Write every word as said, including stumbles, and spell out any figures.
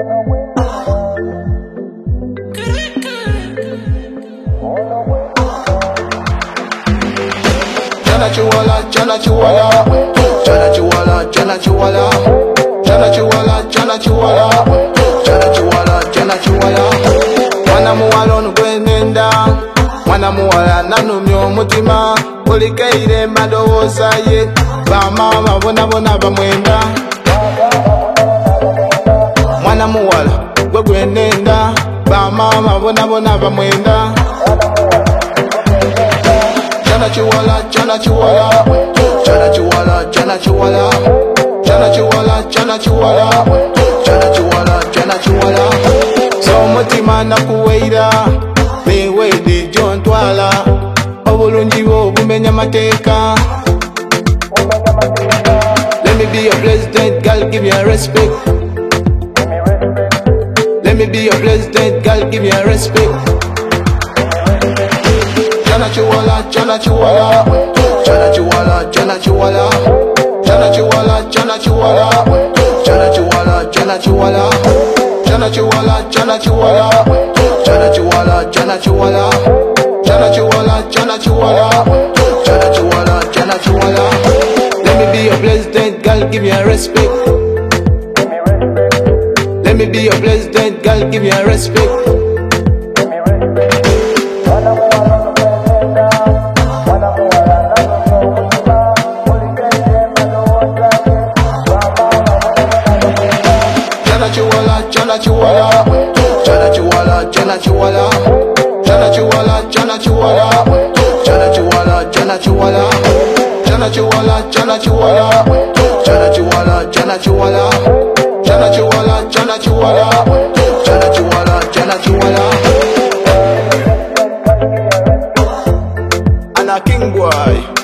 Jana chiwala, jana chiwala, jana chiwala, jana chiwala, jana chiwala, jana chiwala, jana chiwala, jana chiwala. Mwana muwala ono gwenenda, mwana muwala nanumya omutima, olikaire madowooza ye, bamama bona bona bamwenda. Mwana muwala gwe gwenenda, bamama bona bona bamwenda. Jana chiwala, jana chiwala, jana chiwala, jana chiwala, jana chiwala, jana chiwala, jana chiwala, jana chiwala. So mutima nakuweira, niweidi jontwala, obulungi bwo bumenya mateeka. Let me be your president, girl, give me a respect. Let me be your president, girl, give me a respect. Jana chiwala, jana chiwala, jana chiwala, jana chiwala, jana chiwala, jana chiwala, jana chiwala, jana chiwala, jana chiwala, jana chiwala, jana chiwala, jana chiwala, jana chiwala, jana chiwala, jana chiwala, jana chiwala. Let me be your president, girl, give me a respect. Let me be your president, girl, give me a respect. Jana chiwala, jana chiwala, jana chiwala, jana chiwala, jana chiwala, jana chiwala, jana chiwala, jana chiwala, jana chiwala, jana chiwala, jana chiwala, jana chiwala, jana chiwala, jana chiwala, jana chiwala, jana chiwala. Ana King Boy.